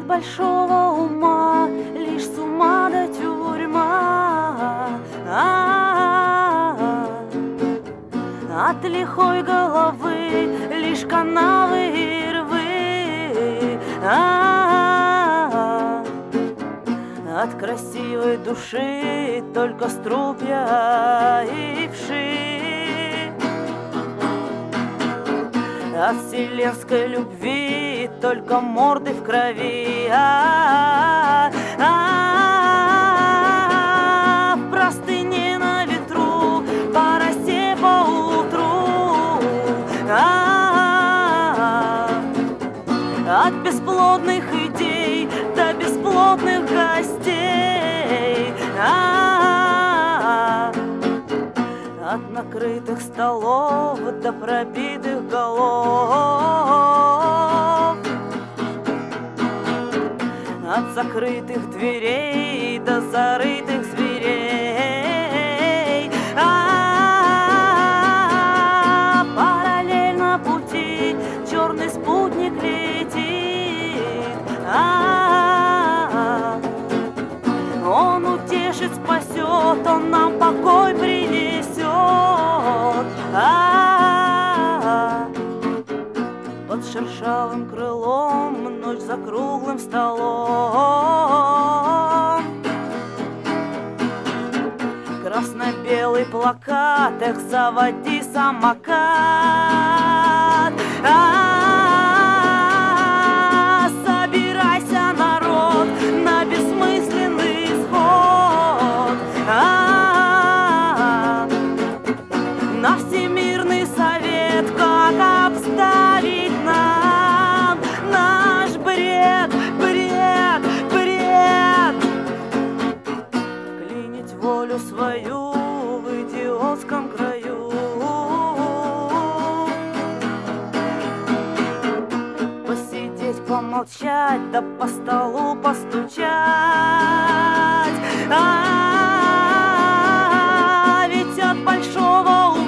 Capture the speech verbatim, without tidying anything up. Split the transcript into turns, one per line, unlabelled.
большого ума лишь с ума да тюрьма, а-а-а. От лихой головы лишь канавы и рвы, а-а-а. От красивой души только струпья и вши. От вселенской любви только морды в крови, а-а-а. В простыне на ветру, по росе поутру, а-а-а. От бесплодных идей до бесплодных гостей, а-а-а. От накрытых столов до пробитых голов, от закрытых дверей до зарытых зверей, а-а-а. Параллельно пути черный спутник летит, а-а-а. Он утешит, спасет, он нам покой принесет, а-а-а. Под шершавым крылом ночь за круглым столом, красно-белый плакат, эх, заводи самокат, а-а-а. Собирайся, народ, на бессмысленный исход, а-а-а. На Всемирный совет, как обставить нам наш бред, бред, бред. Вклинить волю свою в идиотском краю, посидеть, помолчать, да по столу постучать, а-а-а. Ведь от большого ума